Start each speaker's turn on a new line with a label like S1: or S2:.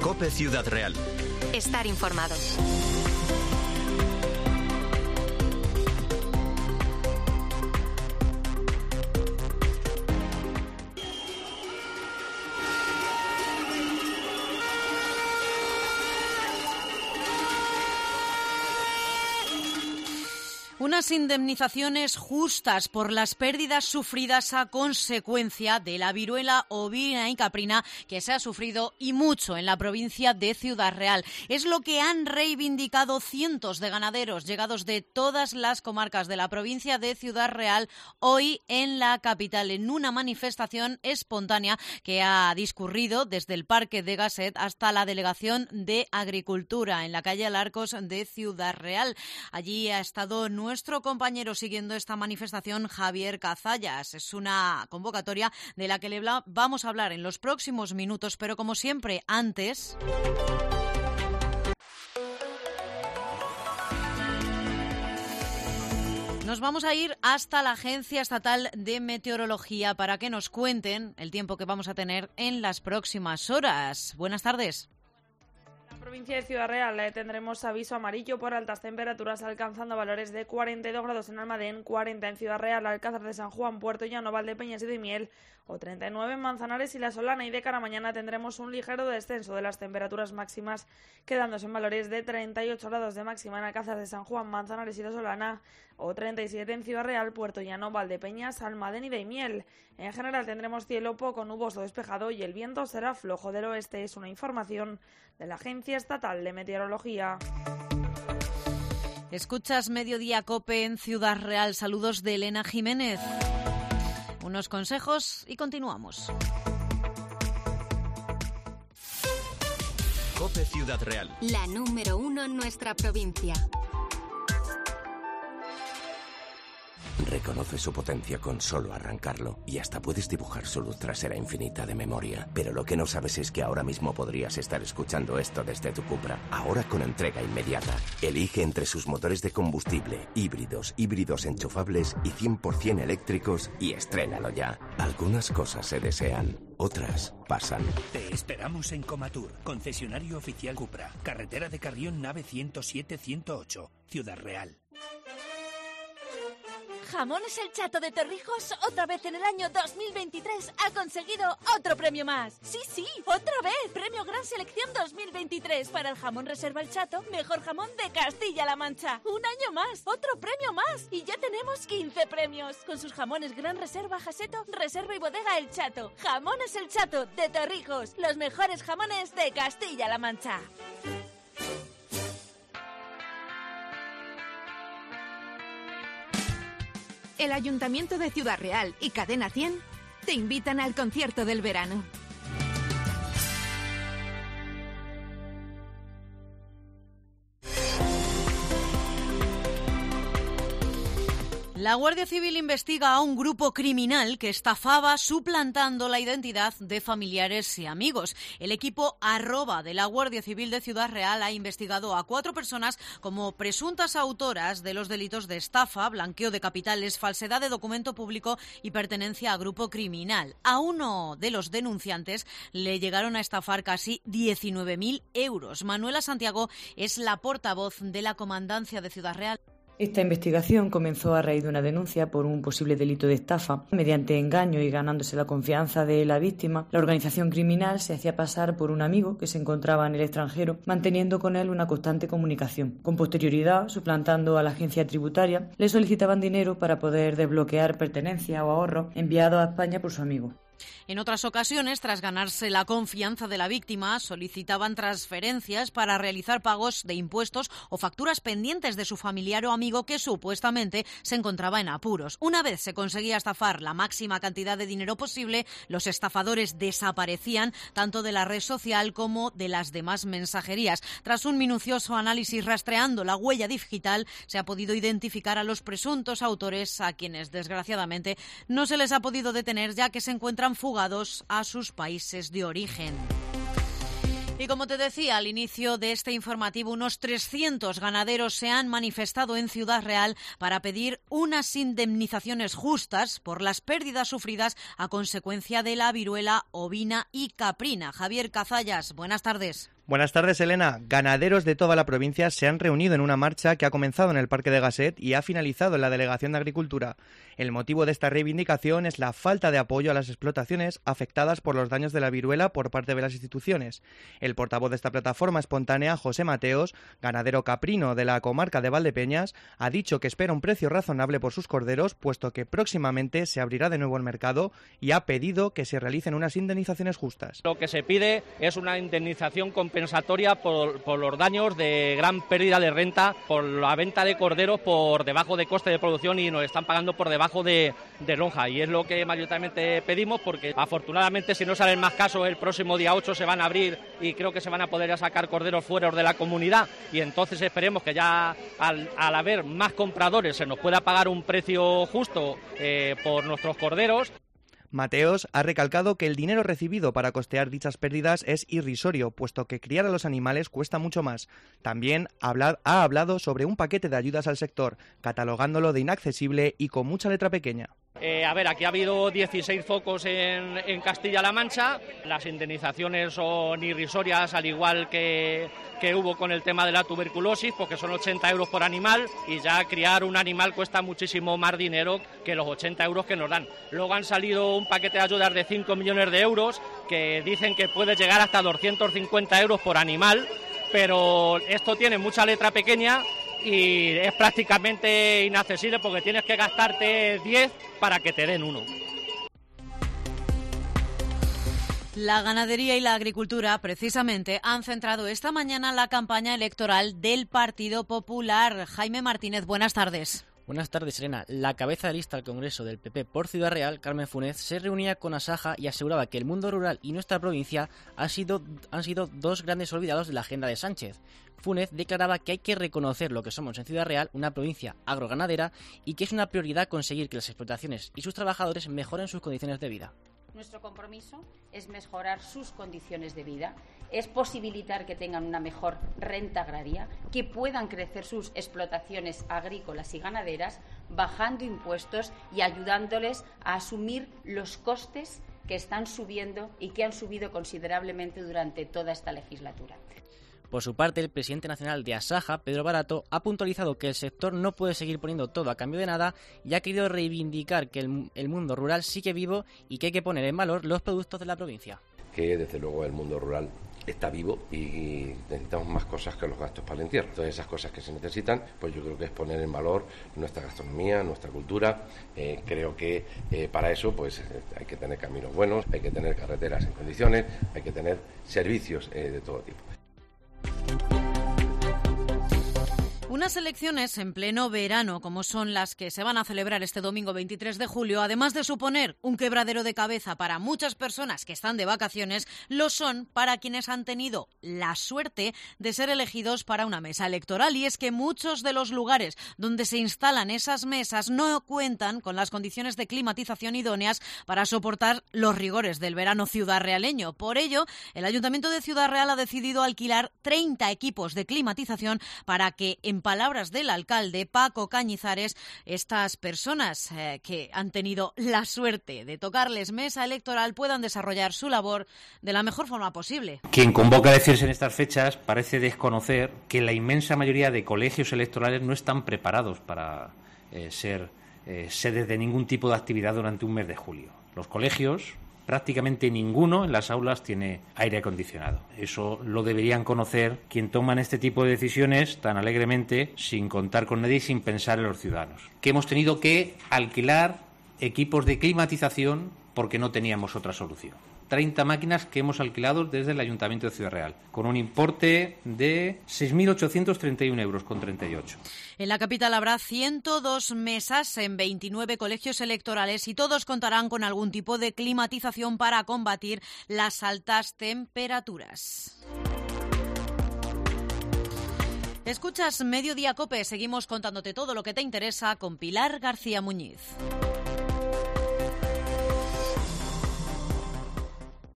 S1: COPE Ciudad Real.
S2: Estar informado.
S3: Unas indemnizaciones justas por las pérdidas sufridas a consecuencia de la viruela ovina y caprina que se ha sufrido y mucho en la provincia de Ciudad Real. Es lo que han reivindicado cientos de ganaderos llegados de todas las comarcas de la provincia de Ciudad Real hoy en la capital, en una manifestación espontánea que ha discurrido desde el Parque de Gasset hasta la Delegación de Agricultura en la calle Alarcos de Ciudad Real. Allí ha estado nuestro compañero siguiendo esta manifestación, Javier Cazallas. Es una convocatoria de la que le vamos a hablar en los próximos minutos, pero como siempre, antes... Nos vamos a ir hasta la Agencia Estatal de Meteorología para que nos cuenten el tiempo que vamos a tener en las próximas horas. Buenas tardes.
S4: En la provincia de Ciudad Real tendremos aviso amarillo por altas temperaturas alcanzando valores de 42 grados en Almadén, 40 en Ciudad Real, Alcázar de San Juan, Puerto Llano, Valdepeñas y Daimiel o 39 en Manzanares y La Solana. Y de cara a mañana tendremos un ligero descenso de las temperaturas máximas, quedándose en valores de 38 grados de máxima en Alcázar de San Juan, Manzanares y La Solana o 37 en Ciudad Real, Puerto Llano, Valdepeñas, Almadén y Daimiel. En general tendremos cielo poco nuboso despejado y el viento será flojo del oeste. Es una información de la Agencia Estatal de Meteorología.
S3: Escuchas Mediodía COPE en Ciudad Real. Saludos de Elena Jiménez. Unos consejos y continuamos.
S1: COPE Ciudad Real.
S2: La número 1 en nuestra provincia.
S5: Reconoce su potencia con solo arrancarlo y hasta puedes dibujar su luz trasera infinita de memoria. Pero lo que no sabes es que ahora mismo podrías estar escuchando esto desde tu Cupra. Ahora con entrega inmediata. Elige entre sus motores de combustible, híbridos enchufables y 100% eléctricos y estrénalo ya. Algunas cosas se desean, otras pasan.
S6: Te esperamos en Comatur, concesionario oficial Cupra. Carretera de Carrión, nave 107-108, Ciudad Real.
S7: Jamones El Chato de Torrijos, otra vez en el año 2023, ha conseguido otro premio más. Sí, otra vez. Premio Gran Selección 2023 para el jamón Reserva El Chato, mejor jamón de Castilla-La Mancha. Un año más, otro premio más. Y ya tenemos 15 premios. Con sus jamones Gran Reserva Jaseto, Reserva y Bodega El Chato. Jamones El Chato de Torrijos, los mejores jamones de Castilla-La Mancha.
S8: El Ayuntamiento de Ciudad Real y Cadena 100 te invitan al concierto del verano.
S3: La Guardia Civil investiga a un grupo criminal que estafaba suplantando la identidad de familiares y amigos. El equipo @ de la Guardia Civil de Ciudad Real ha investigado a 4 personas como presuntas autoras de los delitos de estafa, blanqueo de capitales, falsedad de documento público y pertenencia a grupo criminal. A uno de los denunciantes le llegaron a estafar casi 19.000 euros. Manuela Santiago es la portavoz de la Comandancia de Ciudad Real.
S9: Esta investigación comenzó a raíz de una denuncia por un posible delito de estafa. Mediante engaño y ganándose la confianza de la víctima, la organización criminal se hacía pasar por un amigo que se encontraba en el extranjero, manteniendo con él una constante comunicación. Con posterioridad, suplantando a la agencia tributaria, le solicitaban dinero para poder desbloquear pertenencia o ahorros enviados a España por su amigo.
S3: En otras ocasiones, tras ganarse la confianza de la víctima, solicitaban transferencias para realizar pagos de impuestos o facturas pendientes de su familiar o amigo que supuestamente se encontraba en apuros. Una vez se conseguía estafar la máxima cantidad de dinero posible, los estafadores desaparecían tanto de la red social como de las demás mensajerías. Tras un minucioso análisis rastreando la huella digital, se ha podido identificar a los presuntos autores, a quienes desgraciadamente no se les ha podido detener ya que se encuentran fugados a sus países de origen. Y como te decía al inicio de este informativo, unos 300 ganaderos se han manifestado en Ciudad Real para pedir unas indemnizaciones justas por las pérdidas sufridas a consecuencia de la viruela ovina y caprina. Javier Cazallas, buenas tardes.
S1: Buenas tardes, Elena. Ganaderos de toda la provincia se han reunido en una marcha que ha comenzado en el Parque de Gasset y ha finalizado en la Delegación de Agricultura. El motivo de esta reivindicación es la falta de apoyo a las explotaciones afectadas por los daños de la viruela por parte de las instituciones. El portavoz de esta plataforma espontánea, José Mateos, ganadero caprino de la comarca de Valdepeñas, ha dicho que espera un precio razonable por sus corderos, puesto que próximamente se abrirá de nuevo el mercado, y ha pedido que se realicen unas indemnizaciones justas.
S10: Lo que se pide es una indemnización compensatoria por los daños de gran pérdida de renta por la venta de corderos por debajo de coste de producción, y nos están pagando por debajo de lonja, y es lo que mayoritariamente pedimos, porque afortunadamente, si no salen más casos, el próximo día 8 se van a abrir y creo que se van a poder ya sacar corderos fuera de la comunidad, y entonces esperemos que ya al haber más compradores se nos pueda pagar un precio justo por nuestros corderos.
S1: Mateos ha recalcado que el dinero recibido para costear dichas pérdidas es irrisorio, puesto que criar a los animales cuesta mucho más. También ha hablado sobre un paquete de ayudas al sector, catalogándolo de inaccesible y con mucha letra pequeña.
S10: Aquí ha habido 16 focos en Castilla-La Mancha. Las indemnizaciones son irrisorias, al igual que hubo con el tema de la tuberculosis, porque son 80 euros por animal, y ya criar un animal cuesta muchísimo más dinero que los 80 euros que nos dan. Luego han salido un paquete de ayudas de 5 millones de euros, que dicen que puede llegar hasta 250 euros por animal, pero esto tiene mucha letra pequeña y es prácticamente inaccesible, porque tienes que gastarte 10 para que te den uno.
S3: La ganadería y la agricultura, precisamente, han centrado esta mañana la campaña electoral del Partido Popular. Jaime Martínez, buenas tardes.
S11: Buenas tardes, Elena. La cabeza de lista al Congreso del PP por Ciudad Real, Carmen Funes, se reunía con Asaja y aseguraba que el mundo rural y nuestra provincia han sido dos grandes olvidados de la agenda de Sánchez. Funes declaraba que hay que reconocer lo que somos en Ciudad Real, una provincia agroganadera, y que es una prioridad conseguir que las explotaciones y sus trabajadores mejoren sus condiciones de vida.
S12: Nuestro compromiso es mejorar sus condiciones de vida, es posibilitar que tengan una mejor renta agraria, que puedan crecer sus explotaciones agrícolas y ganaderas, bajando impuestos y ayudándoles a asumir los costes que están subiendo y que han subido considerablemente durante toda esta legislatura.
S11: Por su parte, el presidente nacional de Asaja, Pedro Barato, ha puntualizado que el sector no puede seguir poniendo todo a cambio de nada y ha querido reivindicar que el mundo rural sigue vivo y que hay que poner en valor los productos de la provincia.
S13: Que desde luego el mundo rural está vivo y necesitamos más cosas que los gastos para el entierro. Todas esas cosas que se necesitan, pues yo creo que es poner en valor nuestra gastronomía, nuestra cultura. Creo que para eso pues hay que tener caminos buenos, hay que tener carreteras en condiciones, hay que tener servicios de todo tipo.
S3: Unas elecciones en pleno verano, como son las que se van a celebrar este domingo 23 de julio, además de suponer un quebradero de cabeza para muchas personas que están de vacaciones, lo son para quienes han tenido la suerte de ser elegidos para una mesa electoral. Y es que muchos de los lugares donde se instalan esas mesas no cuentan con las condiciones de climatización idóneas para soportar los rigores del verano ciudadrealeño. Por ello, el Ayuntamiento de Ciudad Real ha decidido alquilar 30 equipos de climatización para que, en palabras del alcalde Paco Cañizares, estas personas que han tenido la suerte de tocarles mesa electoral puedan desarrollar su labor de la mejor forma posible.
S14: Quien convoca a elecciones en estas fechas parece desconocer que la inmensa mayoría de colegios electorales no están preparados para ser sedes de ningún tipo de actividad durante un mes de julio. Los colegios, prácticamente ninguno en las aulas tiene aire acondicionado. Eso lo deberían conocer quien toman este tipo de decisiones tan alegremente, sin contar con nadie y sin pensar en los ciudadanos. Que hemos tenido que alquilar equipos de climatización porque no teníamos otra solución. 30 máquinas que hemos alquilado desde el Ayuntamiento de Ciudad Real, con un importe de 6.831 euros con 38.
S3: En la capital habrá 102 mesas en 29 colegios electorales y todos contarán con algún tipo de climatización para combatir las altas temperaturas. Escuchas Mediodía COPE, seguimos contándote todo lo que te interesa con Pilar García Muñiz.